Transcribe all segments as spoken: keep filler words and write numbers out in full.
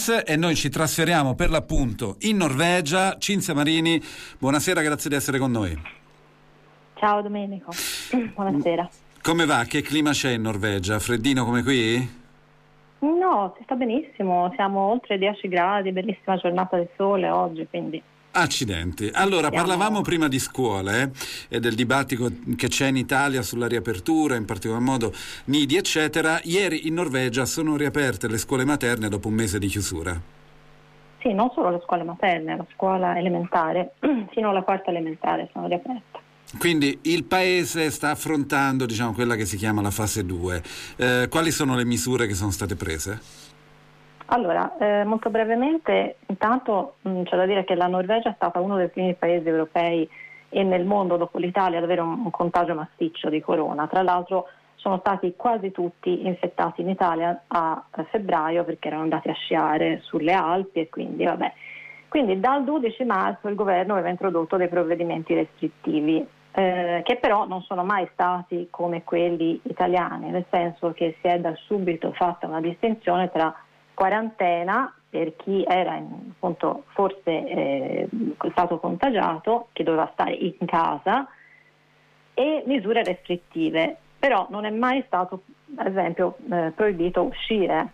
business e noi ci trasferiamo per l'appunto in Norvegia. Cinzia Marini, buonasera, grazie di essere con noi. Ciao Domenico, buonasera. Come va? Che clima c'è in Norvegia? Freddino come qui? No, si sta benissimo, siamo oltre dieci gradi, bellissima giornata di sole oggi, quindi... Accidenti. Allora, Siamo... parlavamo prima di scuole e del dibattito che c'è in Italia sulla riapertura, in particolar modo nidi, eccetera. Ieri in Norvegia sono riaperte le scuole materne dopo un mese di chiusura. Sì, non solo le scuole materne, la scuola elementare, fino alla quarta elementare sono riaperte. Quindi il paese sta affrontando, diciamo, quella che si chiama la fase due. Eh, quali sono le misure che sono state prese? Allora, eh, molto brevemente, intanto mh, c'è da dire che la Norvegia è stata uno dei primi paesi europei e nel mondo dopo l'Italia ad avere un, un contagio massiccio di corona. Tra l'altro sono stati quasi tutti infettati in Italia a, a febbraio perché erano andati a sciare sulle Alpi e quindi vabbè. Quindi dal dodici marzo il governo aveva introdotto dei provvedimenti restrittivi eh, che però non sono mai stati come quelli italiani, nel senso che si è da subito fatta una distinzione tra quarantena per chi era in, appunto forse eh, stato contagiato, che doveva stare in casa, e misure restrittive. Però non è mai stato, ad esempio, eh, proibito uscire.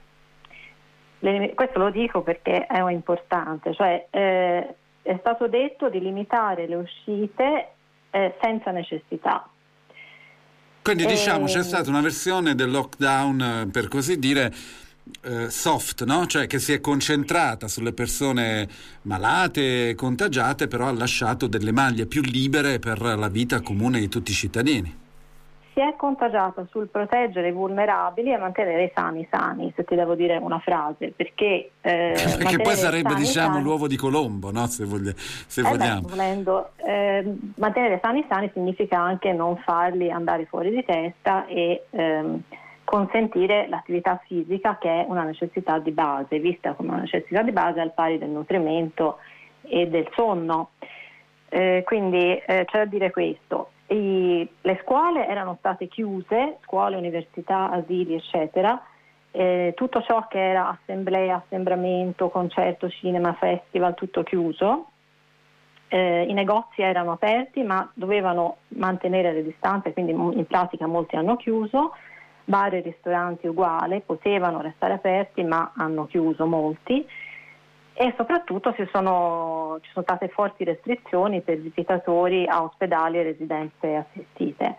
Le, questo lo dico perché è importante, cioè eh, è stato detto di limitare le uscite eh, senza necessità. Quindi diciamo e... c'è stata una versione del lockdown, per così dire, eh, soft, no? Cioè che si è concentrata sulle persone malate, contagiate, però ha lasciato delle maglie più libere per la vita comune di tutti i cittadini. Si è contagiata sul proteggere i vulnerabili e mantenere i sani sani, se ti devo dire una frase, perché eh, perché poi sarebbe sani, diciamo sani, l'uovo di Colombo, no? Se, voglia, se eh vogliamo. beh, volendo, eh, mantenere sani sani significa anche non farli andare fuori di testa e ehm, consentire l'attività fisica, che è una necessità di base, vista come una necessità di base al pari del nutrimento e del sonno. Eh, quindi eh, c'è da dire questo. I, le scuole erano state chiuse, scuole, università, asili, eccetera. Eh, tutto ciò che era assemblea, assembramento, concerto, cinema, festival, tutto chiuso. Eh, I negozi erano aperti ma dovevano mantenere le distanze, quindi in pratica molti hanno chiuso. Bar e ristoranti uguale, potevano restare aperti ma hanno chiuso molti. E soprattutto ci sono, ci sono state forti restrizioni per visitatori a ospedali e residenze assistite.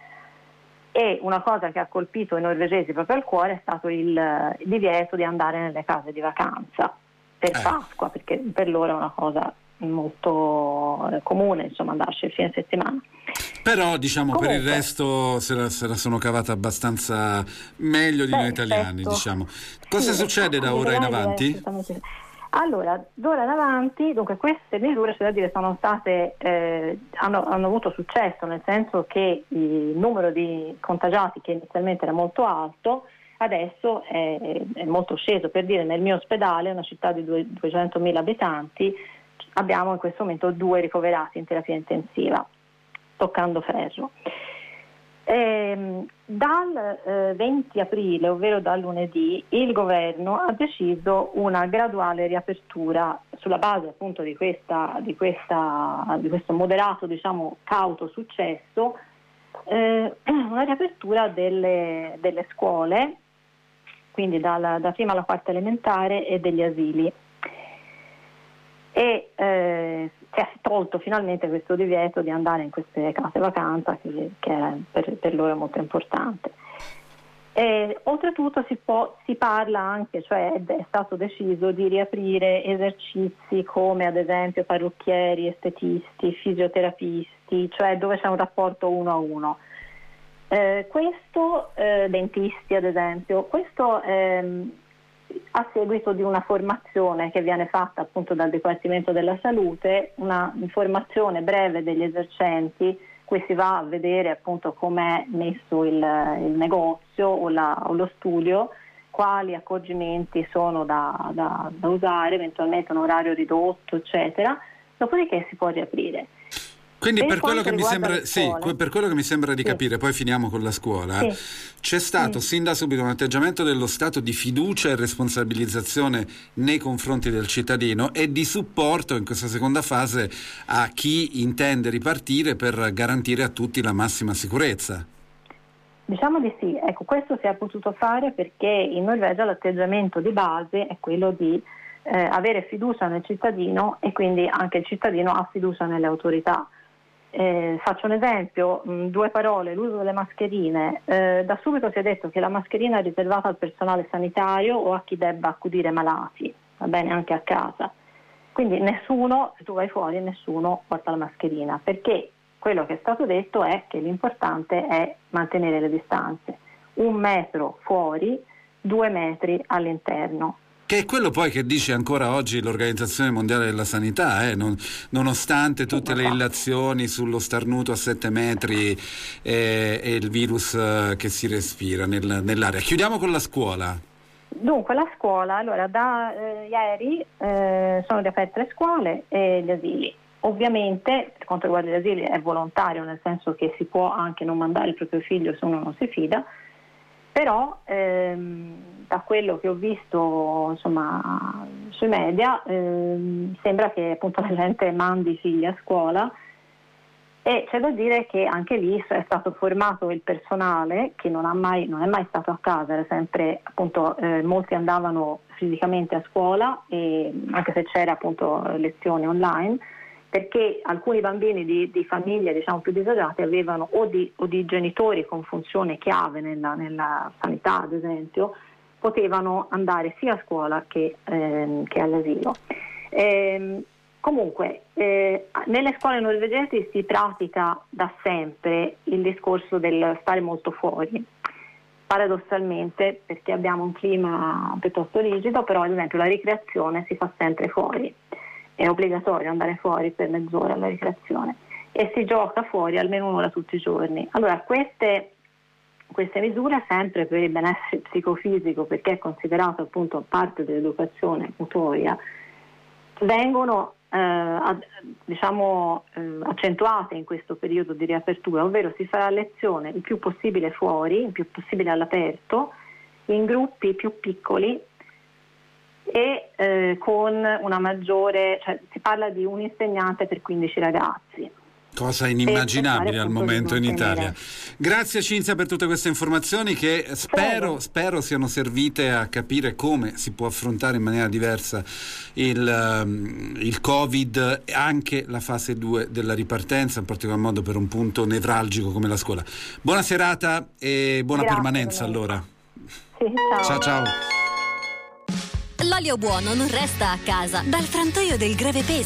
E una cosa che ha colpito i norvegesi proprio al cuore è stato il, il divieto di andare nelle case di vacanza per eh. Pasqua, perché per loro è una cosa molto eh, comune, insomma, andarci il fine settimana. Però diciamo Comunque, per il resto se la, se la sono cavata abbastanza meglio di beh, noi italiani, certo. diciamo. Cosa sì, succede da ora in avanti? Allora, d'ora in avanti, dunque queste misure, c'è da dire, sono state, eh, hanno, hanno avuto successo, nel senso che il numero di contagiati, che inizialmente era molto alto, adesso è, è molto sceso. Per dire, nel mio ospedale, una città di duecentomila abitanti, abbiamo in questo momento due ricoverati in terapia intensiva, toccando ferro. Eh, dal eh, venti aprile, ovvero dal lunedì, il governo ha deciso una graduale riapertura sulla base appunto di questa di questa di questo moderato, diciamo, cauto successo, eh, una riapertura delle, delle scuole, quindi dalla, da prima alla quarta elementare, e degli asili. E eh, si è tolto finalmente questo divieto di andare in queste case vacanza, che, che era per, per loro è molto importante. E, oltretutto si, può, si parla anche, cioè è stato deciso di riaprire esercizi come ad esempio parrucchieri, estetisti, fisioterapisti, cioè dove c'è un rapporto uno a uno. Eh, questo, eh, dentisti ad esempio, questo ehm, a seguito di una formazione che viene fatta appunto dal Dipartimento della Salute, una informazione breve degli esercenti, qui si va a vedere appunto com'è messo il, il negozio o, la, o lo studio, quali accorgimenti sono da, da, da usare, eventualmente un orario ridotto, eccetera, dopodiché si può riaprire. Quindi per, per quello che mi sembra, sì, per quello che mi sembra di sì. capire, poi finiamo con la scuola, sì. c'è stato sì. sin da subito un atteggiamento dello Stato di fiducia e responsabilizzazione nei confronti del cittadino e di supporto in questa seconda fase a chi intende ripartire per garantire a tutti la massima sicurezza. Diciamo di sì, ecco, questo si è potuto fare perché in Norvegia l'atteggiamento di base è quello di eh, avere fiducia nel cittadino e quindi anche il cittadino ha fiducia nelle autorità. Eh, faccio un esempio, mh, due parole, l'uso delle mascherine. Eh, da subito si è detto che la mascherina è riservata al personale sanitario o a chi debba accudire malati, va bene, anche a casa. Quindi nessuno, se tu vai fuori, nessuno porta la mascherina, perché quello che è stato detto è che l'importante è mantenere le distanze. Un metro fuori, due metri all'interno. Che è quello poi che dice ancora oggi l'Organizzazione Mondiale della Sanità, eh? non, nonostante tutte le illazioni sullo starnuto a sette metri eh, e il virus eh, che si respira nel, nell'aria. Chiudiamo con la scuola. Dunque la scuola, allora da eh, ieri eh, sono riaperte le scuole e gli asili. Ovviamente per quanto riguarda gli asili è volontario, nel senso che si può anche non mandare il proprio figlio se uno non si fida, però ehm, da quello che ho visto insomma sui media ehm, sembra che appunto la gente mandi i figli a scuola e c'è da dire che anche lì è stato formato il personale che non ha mai non è mai stato a casa, era sempre appunto eh, molti andavano fisicamente a scuola e anche se c'era appunto lezioni online, perché alcuni bambini di, di famiglie diciamo più disagiate avevano o di, o di genitori con funzione chiave nella, nella sanità, ad esempio, potevano andare sia a scuola che, ehm, che all'asilo. Ehm, comunque, eh, nelle scuole norvegesi si pratica da sempre il discorso del stare molto fuori, paradossalmente, perché abbiamo un clima piuttosto rigido, però ad esempio la ricreazione si fa sempre fuori. È obbligatorio andare fuori per mezz'ora alla ricreazione e si gioca fuori almeno un'ora tutti i giorni. Allora queste, queste misure sempre per il benessere psicofisico, perché è considerato appunto parte dell'educazione motoria, vengono eh, ad, diciamo eh, accentuate in questo periodo di riapertura, ovvero si farà lezione il più possibile fuori, il più possibile all'aperto, in gruppi più piccoli e eh, con una maggiore, cioè si parla di un insegnante per quindici ragazzi. Cosa inimmaginabile al momento in Italia. Grazie Cinzia per tutte queste informazioni che spero, spero siano servite a capire come si può affrontare in maniera diversa il, um, il Covid, anche la fase due della ripartenza, in particolar modo per un punto nevralgico come la scuola. Buona serata e buona Grazie, permanenza allora. Sì, ciao. Ciao ciao. L'olio buono non resta a casa. Dal frantoio del Greve Pesce